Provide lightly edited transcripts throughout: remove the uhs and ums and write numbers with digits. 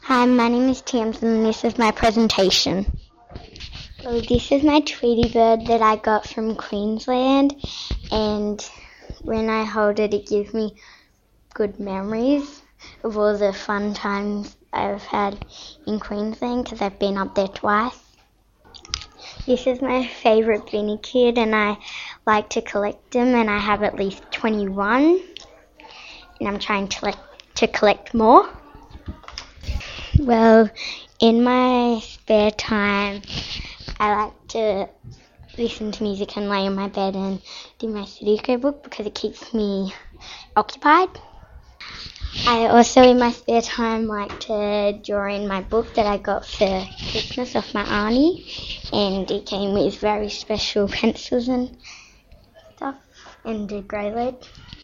Hi, my name is Tamsin and this is my presentation. So this is my Tweety bird that I got from Queensland, and when I hold it, it gives me good memories of all the fun times I've had in Queensland because I've been up there twice. This is my favourite Vinny Kid and I like to collect them, and I have at least 21 and I'm trying to collect more. Well, in my spare time, I like to listen to music and lay in my bed and do my Sudoku book because it keeps me occupied. I also, in my spare time, like to draw in my book that I got for Christmas off my auntie, and it came with very special pencils and stuff, and a grey lead.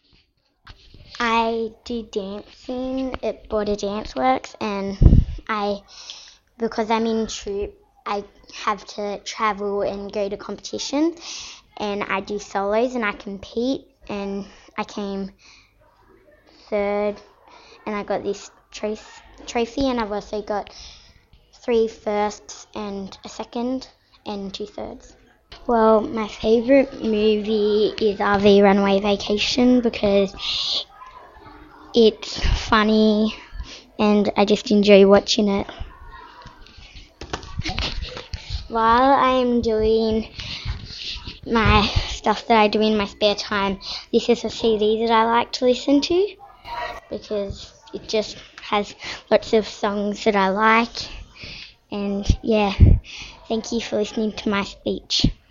I do dancing at Border Dance Works, and because I'm in troupe, I have to travel and go to competition, and I do solos and I compete, and I came third, and I got this trophy, and I've also got 3 firsts and a second and 2 thirds. Well, my favourite movie is RV Runaway Vacation because it's funny and I just enjoy watching it. While I am doing my stuff that I do in my spare time, this is a CD that I like to listen to because it just has lots of songs that I like. And yeah, thank you for listening to my speech.